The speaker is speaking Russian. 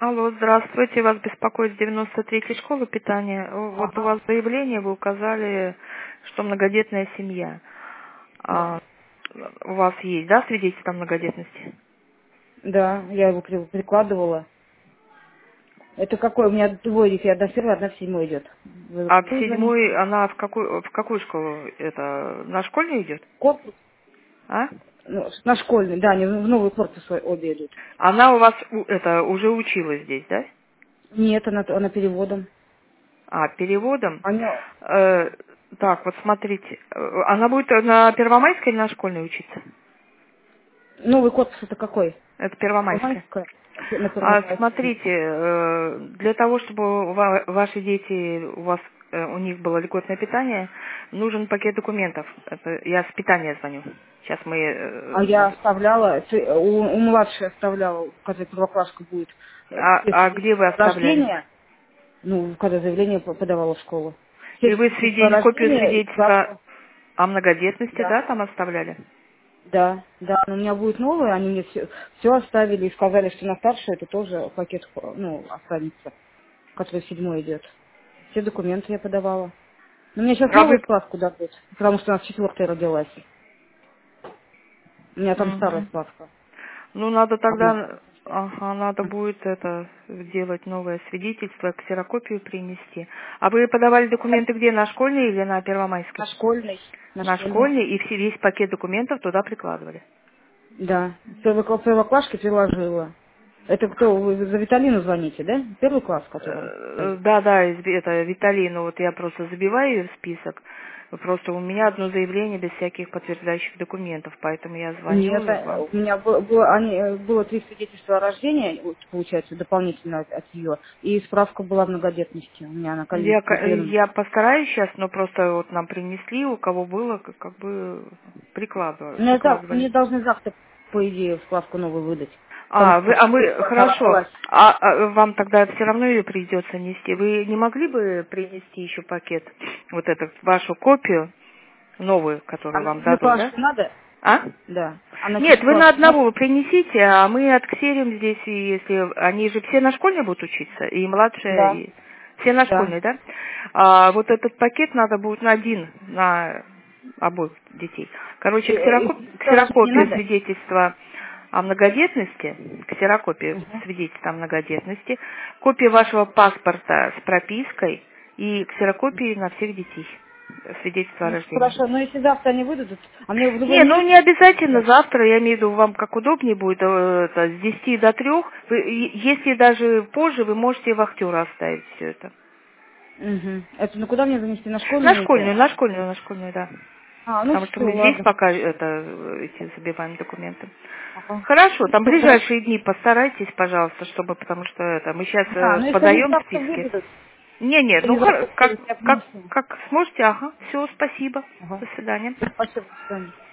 Алло, здравствуйте. Вас беспокоит 93-я школа питания. Вот у Ага, вас заявление, вы указали, что многодетная семья. да. А, у вас есть, да, свидетельство о многодетности? Да, я его прикладывала. Это какой? У меня двое детей, одна в первой, одна в седьмой идет. Вы А в звоните? седьмой она в какую школу? Это на школьную идет? Корпус? А? Ну, на школьный, да, они в новый корпус обе идут. Она у вас уже училась здесь, да? Нет, она переводом. А, переводом? Они... Э, так, вот смотрите. Она будет на Первомайской или на школьной учиться? Новый корпус это какой? Это Первомайская. Первомайская? На Первомайской. Смотрите, для того, чтобы ваши дети, у них было льготное питание, нужен пакет документов. Это я с питания звоню. Сейчас мы... А я оставляла, у младшей оставляла, когда первоклашка будет, все а где вы свидетельства о оставляли? рождении, ну, когда заявление подавала в школу. Все И вы свидетельства о копию рождении и свидетельства справку. о многодетности, Да. да, там оставляли? Да, да, но у меня будет новый, они мне все оставили и сказали, что на старшую это тоже пакет, ну, останется, который седьмой идет. Все документы я подавала. Но мне сейчас А новую вы... справку дадут, потому что у нас четвертая родилась. У меня там старая Мгм. справка. Ну, надо Одна тогда, старая. надо будет это сделать новое свидетельство, ксерокопию принести. А вы подавали документы где, на школьной или на На Первомайской? школьной. На На школьной. школьной, и весь пакет документов туда прикладывали. Да. Первоклашке приложила. Это кто? Вы за Виталину звоните, да? Первый класс, который стоит. Да, да, это Виталина, вот я просто забиваю ее в список. Просто у меня одно заявление без всяких подтверждающих документов, поэтому я Нет, звоню вам. у меня было 3 свидетельства о рождении, вот, получается, дополнительно от ее, и справка была о многодетности. У меня она коллега. Я постараюсь сейчас, но просто вот нам принесли, у кого было, как бы Мне прикладывали. должны завтра, по идее, справку новую выдать. Потому что Хорошо. родилась. Вам тогда все равно ее придется нести. Вы не могли бы принести еще пакет, вот эту вашу копию, новую, А которую на вам дадут, да? четвертоклашку надо? А? Да. А на Нет, вы на четвертоклашку одного надо? вы принесите, а мы отксерим здесь, и если они же все на школьной будут учиться, и младшая, Да. и все на Да. школьной, да? А вот этот пакет надо будет на обоих детей. Короче, Свидетельство о рождении ксерокопию надо? свидетельства о многодетности, ксерокопия Угу. свидетельства о многодетности, копия вашего паспорта с пропиской и ксерокопии на всех детей, свидетельства о Ну, рождении. хорошо, но если завтра они выдадут, а мне в любой Не, ну момент... не обязательно завтра, я имею в виду, вам как удобнее будет, с 10 до 3. Если даже позже, вы можете вахтера оставить все это. Угу. Это ну куда мне занести? На На школьную школьную, или... на школьную, на школьную, да. Ну Потому что все, мы здесь ладно. пока эти забиваем документы. Ага. Хорошо, Ну, там все, хорошо. ближайшие дни постарайтесь, пожалуйста, потому что мы сейчас Да, ну если они подаем завтра списки. выдадут, Не, если они завтра выдадут, я принесу. как сможете, ага. Все, спасибо. Ага. До свидания. Спасибо, до свидания.